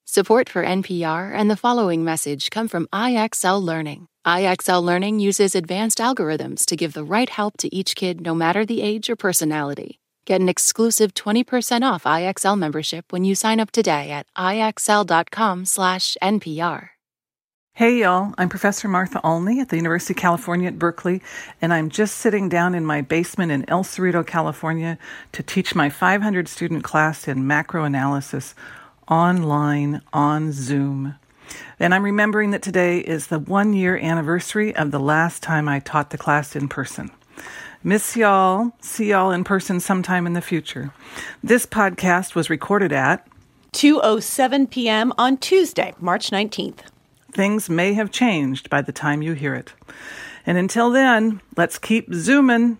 Support for NPR and the following message come from IXL Learning. IXL Learning uses advanced algorithms to give the right help to each kid no matter the age or personality. Get an exclusive 20% off IXL membership when you sign up today at IXL.com/NPR. Hey y'all, I'm Professor Martha Olney at the University of California at Berkeley, and I'm just sitting down in my basement in El Cerrito, California to teach my 500-student class in macroanalysis online on Zoom. And I'm remembering that today is the 1-year anniversary of the last time I taught the class in person. Miss y'all, see y'all in person sometime in the future. This podcast was recorded at 2:07 p.m. on Tuesday, March 19th. Things may have changed by the time you hear it. And until then, let's keep zooming.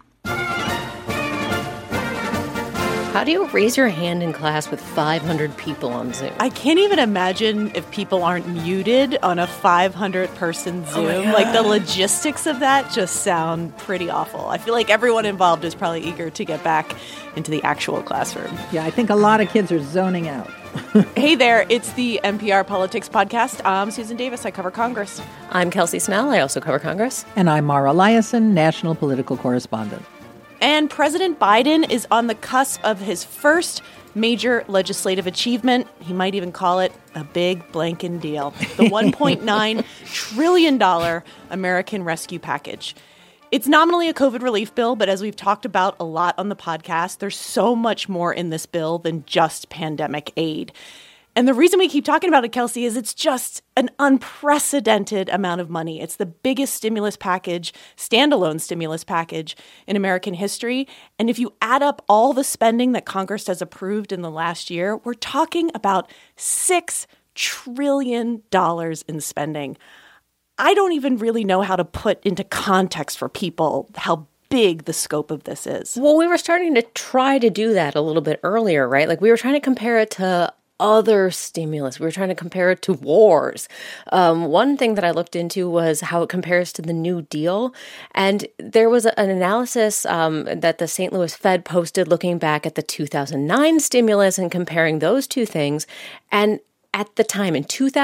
How do you raise your hand in class with 500 people on Zoom? I can't even imagine if people aren't muted on a 500-person Zoom. Like, the logistics of that just sound pretty awful. I feel like everyone involved is probably eager to get back into the actual classroom. Yeah, I think a lot of kids are zoning out. Hey there, it's the NPR Politics Podcast. I'm Susan Davis. I cover Congress. I'm Kelsey Snell. I also cover Congress. And I'm Mara Liasson, national political correspondent. And President Biden is on the cusp of his first major legislative achievement. He might even call it a big blanking deal. The $1.9 trillion American Rescue Package. It's nominally a COVID relief bill, but as we've talked about a lot on the podcast, there's so much more in this bill than just pandemic aid. And the reason we keep talking about it, Kelsey, is it's just an unprecedented amount of money. It's the biggest stimulus package, standalone stimulus package in American history. And if you add up all the spending that Congress has approved in the last year, we're talking about $6 trillion in spending. I don't even really know how to put into context for people how big the scope of this is. Well, we were starting to try to do that a little bit earlier, right? Like, we were trying to compare it to other stimulus. We were trying to compare it to wars. One thing that I looked into was how it compares to the New Deal. And there was an analysis that the St. Louis Fed posted looking back at the 2009 stimulus and comparing those two things. And at the time, in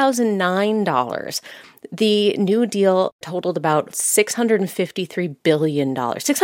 $2009, the New Deal totaled about $653 billion.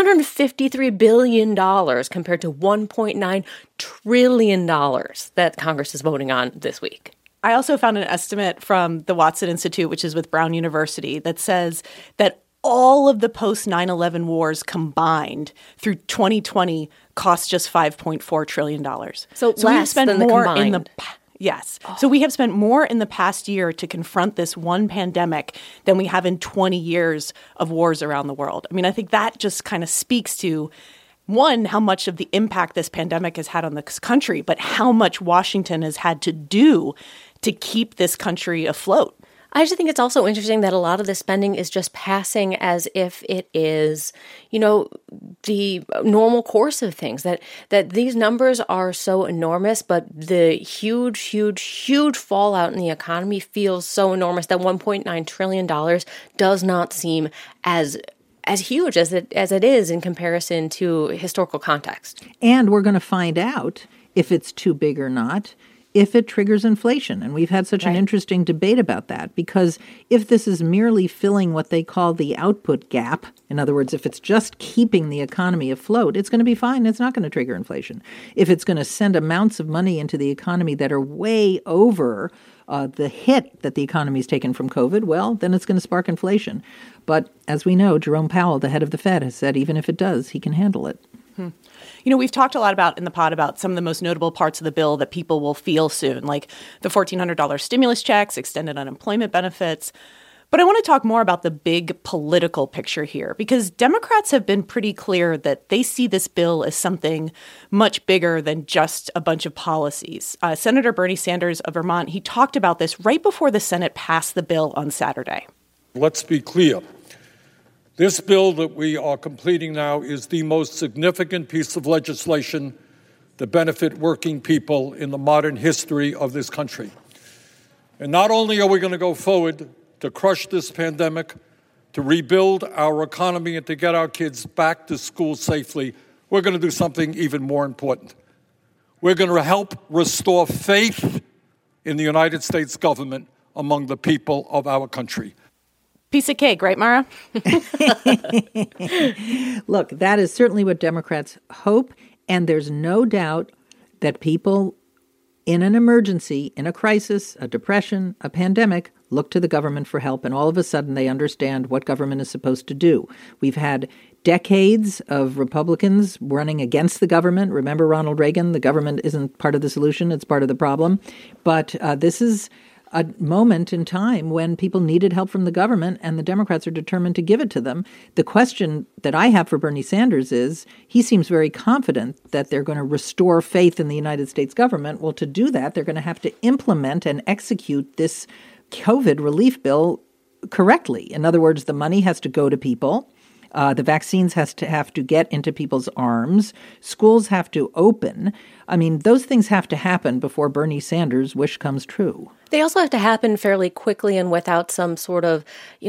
$653 billion compared to $1.9 trillion that Congress is voting on this week. I also found an estimate from the Watson Institute, which is with Brown University, that says that all of the post-9/11 wars combined through 2020 cost just $5.4 trillion. So less than the combined. Yes. So we have spent more in the past year to confront this one pandemic than we have in 20 years of wars around the world. I mean, I think that just kind of speaks to, one, how much of the impact this pandemic has had on this country, but how much Washington has had to do to keep this country afloat. I just think it's also interesting that a lot of the spending is just passing as if it is, you know, the normal course of things, that these numbers are so enormous, but the huge fallout in the economy feels so enormous that $1.9 trillion does not seem as huge as it is in comparison to historical context. And we're going to find out if it's too big or not, if it triggers inflation. And we've had such an interesting debate about that, because if this is merely filling what they call the output gap, in other words, if it's just keeping the economy afloat, it's going to be fine. It's not going to trigger inflation. If it's going to send amounts of money into the economy that are way over the hit that the economy's taken from COVID, well, then it's going to spark inflation. But as we know, Jerome Powell, the head of the Fed, has said even if it does, he can handle it. You know, we've talked a lot about in the pod about some of the most notable parts of the bill that people will feel soon, like the $1,400 stimulus checks, extended unemployment benefits. But I want to talk more about the big political picture here, because Democrats have been pretty clear that they see this bill as something much bigger than just a bunch of policies. Senator Bernie Sanders of Vermont, he talked about this right before the Senate passed the bill on Saturday. Let's be clear. This bill that we are completing now is the most significant piece of legislation to benefit working people in the modern history of this country. And not only are we going to go forward to crush this pandemic, to rebuild our economy and to get our kids back to school safely, we're going to do something even more important. We're going to help restore faith in the United States government among the people of our country. Piece of cake, right, Mara? Look, that is certainly what Democrats hope, and there's no doubt that people in an emergency, in a crisis, a depression, a pandemic, look to the government for help, and all of a sudden they understand what government is supposed to do. We've had decades of Republicans running against the government. Remember Ronald Reagan? The government isn't part of the solution, it's part of the problem. But this is a moment in time when people needed help from the government, and the Democrats are determined to give it to them. The question that I have for Bernie Sanders is, he seems very confident that they're going to restore faith in the United States government. Well, to do that, they're going to have to implement and execute this COVID relief bill correctly. In other words, the money has to go to people. The vaccines have to get into people's arms. Schools have to open. I mean, those things have to happen before Bernie Sanders' wish comes true. They also have to happen fairly quickly and without some sort of,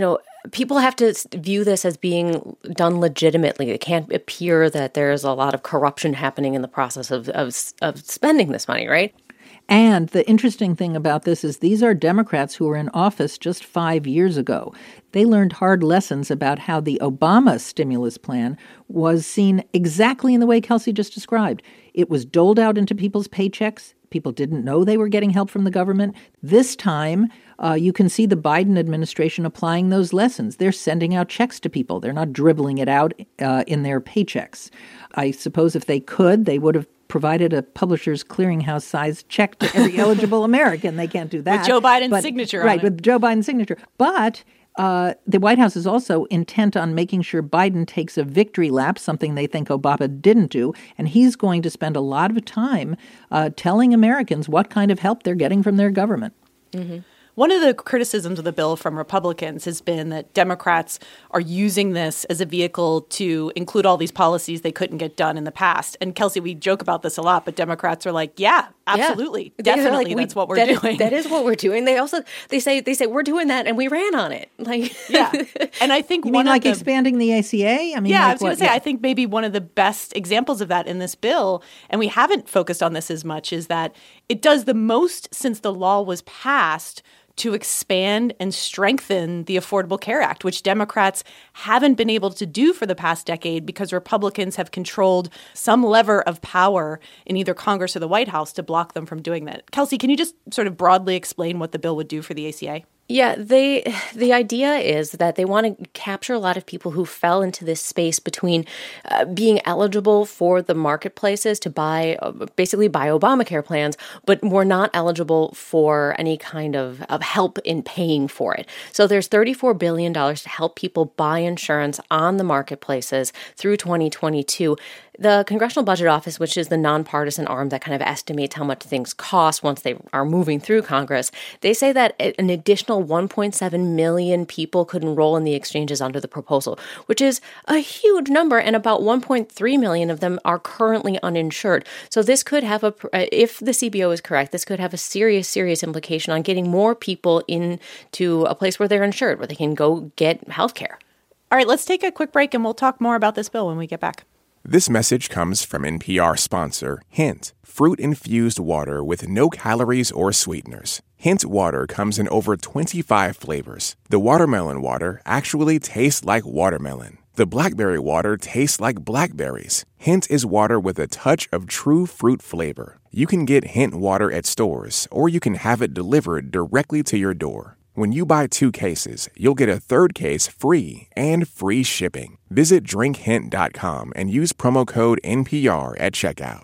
people have to view this as being done legitimately. It can't appear that there's a lot of corruption happening in the process of spending this money, right? And the interesting thing about this is these are Democrats who were in office just 5 years ago. They learned hard lessons about how the Obama stimulus plan was seen exactly in the way Kelsey just described. It was doled out into people's paychecks. People didn't know they were getting help from the government. This time, you can see the Biden administration applying those lessons. They're sending out checks to people. They're not dribbling it out in their paychecks. I suppose if they could, they would have provided a Publishers Clearinghouse-sized check to every eligible American. They can't do that. With Joe Biden's signature on it. Right, with Joe Biden's signature. But the White House is also intent on making sure Biden takes a victory lap, something they think Obama didn't do, and he's going to spend a lot of time telling Americans what kind of help they're getting from their government. Mm-hmm. One of the criticisms of the bill from Republicans has been that Democrats are using this as a vehicle to include all these policies they couldn't get done in the past. And Kelsey, we joke about this a lot, but Democrats are like, yeah, absolutely, definitely, that's what we're doing. That is what we're doing. They say we're doing that, and we ran on it. Yeah, and I think you mean like expanding the ACA? I mean, I was going to say, I think maybe one of the best examples of that in this bill, and we haven't focused on this as much, is that it does the most since the law was passed to expand and strengthen the Affordable Care Act, which Democrats haven't been able to do for the past decade because Republicans have controlled some lever of power in either Congress or the White House to block them from doing that. Kelsey, can you just sort of broadly explain what the bill would do for the ACA? Yeah, the idea is that they want to capture a lot of people who fell into this space between being eligible for the marketplaces to basically buy Obamacare plans, but were not eligible for any kind of help in paying for it. So there's $34 billion to help people buy insurance on the marketplaces through 2022. The Congressional Budget Office, which is the nonpartisan arm that kind of estimates how much things cost once they are moving through Congress, they say that an additional 1.7 million people could enroll in the exchanges under the proposal, which is a huge number, and about 1.3 million of them are currently uninsured. So this could have if the CBO is correct, this could have a serious implication on getting more people into a place where they're insured, where they can go get health care. All right, let's take a quick break and we'll talk more about this bill when we get back. This message comes from NPR sponsor Hint, fruit-infused water with no calories or sweeteners. Hint water comes in over 25 flavors. The watermelon water actually tastes like watermelon. The blackberry water tastes like blackberries. Hint is water with a touch of true fruit flavor. You can get Hint water at stores, or you can have it delivered directly to your door. When you buy 2 cases, you'll get a 3rd case free and free shipping. Visit drinkhint.com and use promo code NPR at checkout.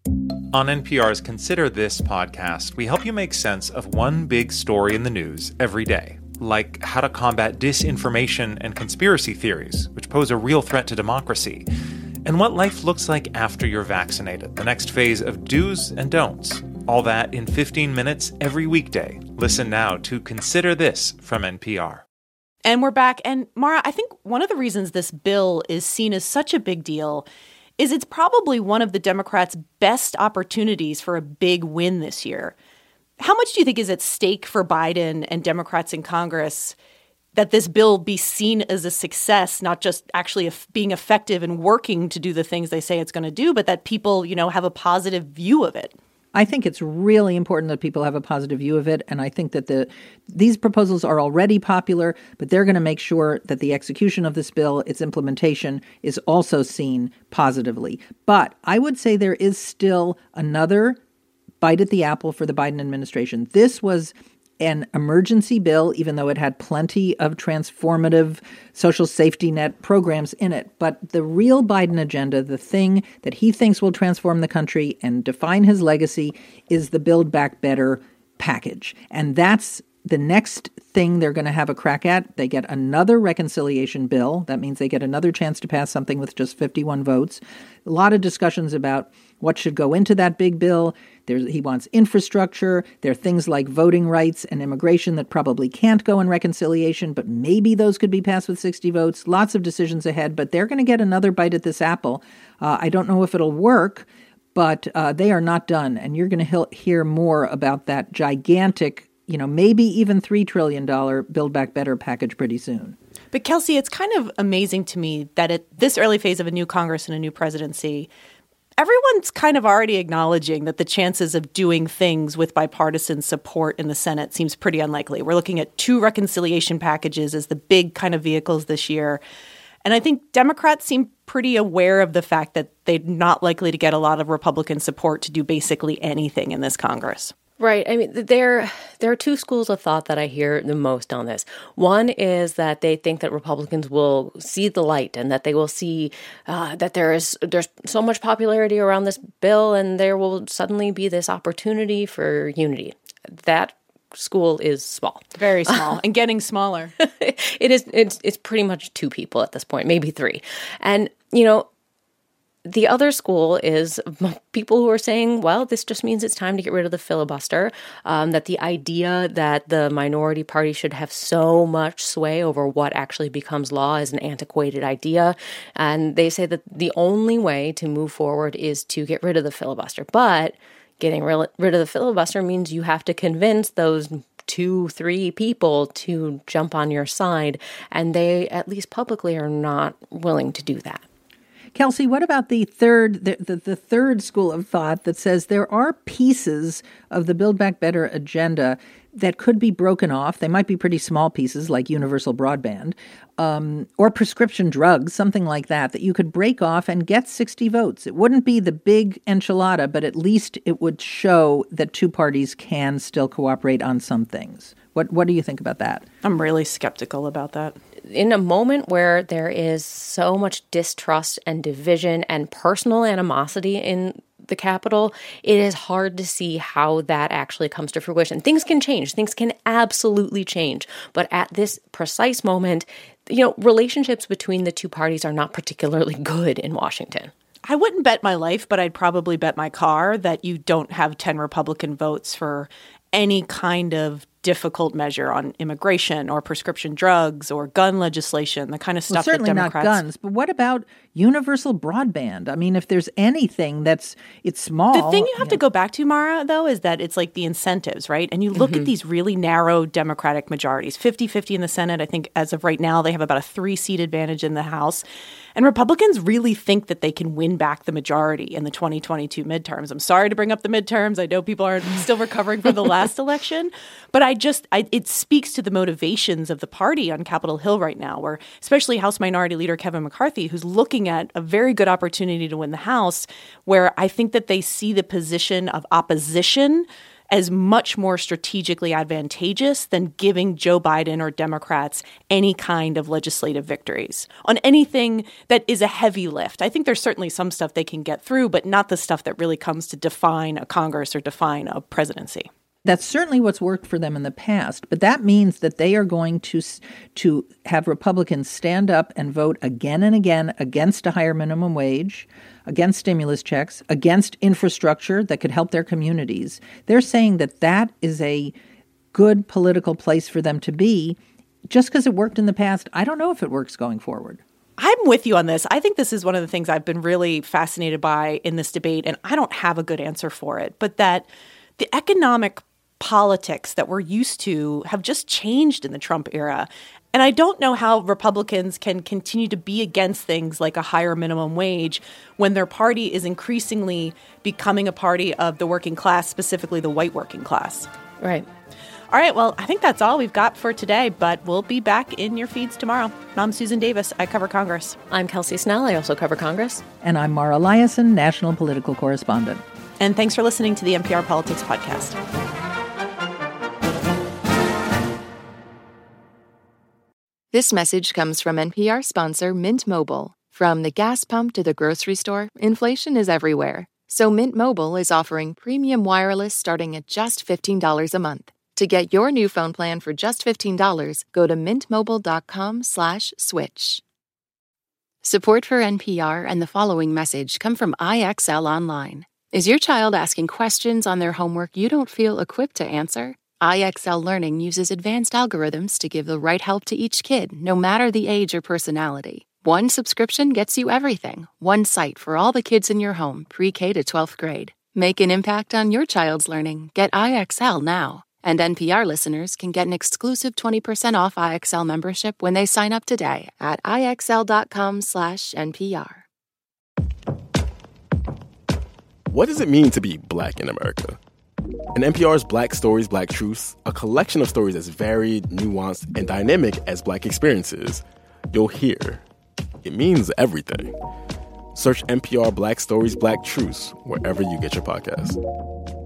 On NPR's Consider This podcast, we help you make sense of one big story in the news every day, like how to combat disinformation and conspiracy theories, which pose a real threat to democracy, and what life looks like after you're vaccinated, the next phase of do's and don'ts. All that in 15 minutes every weekday. Listen now to Consider This from NPR. And we're back. And Mara, I think one of the reasons this bill is seen as such a big deal is it's probably one of the Democrats' best opportunities for a big win this year. How much do you think is at stake for Biden and Democrats in Congress that this bill be seen as a success, not just actually being effective and working to do the things they say it's going to do, but that people, have a positive view of it? I think it's really important that people have a positive view of it, and I think that these proposals are already popular, but they're going to make sure that the execution of this bill, its implementation, is also seen positively. But I would say there is still another bite at the apple for the Biden administration. This was an emergency bill, even though it had plenty of transformative social safety net programs in it. But the real Biden agenda, the thing that he thinks will transform the country and define his legacy, is the Build Back Better package. And that's the next thing they're going to have a crack at. They get another reconciliation bill. That means they get another chance to pass something with just 51 votes. A lot of discussions about what should go into that big bill. He wants infrastructure. There are things like voting rights and immigration that probably can't go in reconciliation, but maybe those could be passed with 60 votes. Lots of decisions ahead, but they're going to get another bite at this apple. I don't know if it'll work, but they are not done. And you're going to hear more about that gigantic, maybe even $3 trillion Build Back Better package pretty soon. But Kelsey, it's kind of amazing to me that at this early phase of a new Congress and a new presidency, everyone's kind of already acknowledging that the chances of doing things with bipartisan support in the Senate seems pretty unlikely. We're looking at 2 reconciliation packages as the big kind of vehicles this year. And I think Democrats seem pretty aware of the fact that they're not likely to get a lot of Republican support to do basically anything in this Congress. Right. I mean, there are 2 schools of thought that I hear the most on this. One is that they think that Republicans will see the light and that they will see that there's so much popularity around this bill and there will suddenly be this opportunity for unity. That school is small. Very small and getting smaller. It's pretty much 2 people at this point, maybe 3. And, the other school is people who are saying, well, this just means it's time to get rid of the filibuster, that the idea that the minority party should have so much sway over what actually becomes law is an antiquated idea. And they say that the only way to move forward is to get rid of the filibuster. But getting rid of the filibuster means you have to convince those 2-3 people to jump on your side. And they, at least publicly, are not willing to do that. Kelsey, what about the third school of thought that says there are pieces of the Build Back Better agenda that could be broken off? They might be pretty small pieces like universal broadband or prescription drugs, something like that you could break off and get 60 votes. It wouldn't be the big enchilada, but at least it would show that 2 parties can still cooperate on some things. What do you think about that? I'm really skeptical about that. In a moment where there is so much distrust and division and personal animosity in the Capitol, it is hard to see how that actually comes to fruition. Things can change. Things can absolutely change. But at this precise moment, relationships between the 2 parties are not particularly good in Washington. I wouldn't bet my life, but I'd probably bet my car that you don't have 10 Republican votes for any kind of difficult measure on immigration or prescription drugs or gun legislation, the kind of stuff that Democrats... Certainly not guns, but what about universal broadband? I mean, if there's anything it's small... The thing you have to go back to, Mara, though, is that it's like the incentives, right? And you look at these really narrow Democratic majorities, 50-50 in the Senate. I think as of right now, they have about a 3-seat advantage in the House. And Republicans really think that they can win back the majority in the 2022 midterms. I'm sorry to bring up the midterms. I know people are still recovering from the last election, but it speaks to the motivations of the party on Capitol Hill right now, where especially House Minority Leader Kevin McCarthy, who's looking at a very good opportunity to win the House, where I think that they see the position of opposition as much more strategically advantageous than giving Joe Biden or Democrats any kind of legislative victories on anything that is a heavy lift. I think there's certainly some stuff they can get through, but not the stuff that really comes to define a Congress or define a presidency. That's certainly what's worked for them in the past, but that means that they are going to have Republicans stand up and vote again and again against a higher minimum wage, against stimulus checks, against infrastructure that could help their communities. They're saying that is a good political place for them to be. Just because it worked in the past, I don't know if it works going forward. I'm with you on this. I think this is one of the things I've been really fascinated by in this debate, and I don't have a good answer for it, but that the economic politics that we're used to have just changed in the Trump era. And I don't know how Republicans can continue to be against things like a higher minimum wage when their party is increasingly becoming a party of the working class, specifically the white working class. Right. All right, well, I think that's all we've got for today, but we'll be back in your feeds tomorrow. I'm Susan Davis. I cover Congress. I'm Kelsey Snell. I also cover Congress. And I'm Mara Liasson, national political correspondent. And thanks for listening to the NPR Politics Podcast. This message comes from NPR sponsor Mint Mobile. From the gas pump to the grocery store, inflation is everywhere. So Mint Mobile is offering premium wireless starting at just $15 a month. To get your new phone plan for just $15, go to mintmobile.com/switch. Support for NPR and the following message come from IXL Online. Is your child asking questions on their homework you don't feel equipped to answer? IXL Learning uses advanced algorithms to give the right help to each kid, no matter the age or personality. One subscription gets you everything. One site for all the kids in your home, pre-K to 12th grade. Make an impact on your child's learning. Get IXL now. And NPR listeners can get an exclusive 20% off IXL membership when they sign up today at IXL.com/NPR. What does it mean to be Black in America? In NPR's Black Stories, Black Truths, a collection of stories as varied, nuanced, and dynamic as Black experiences, you'll hear it means everything. Search NPR Black Stories, Black Truths wherever you get your podcasts.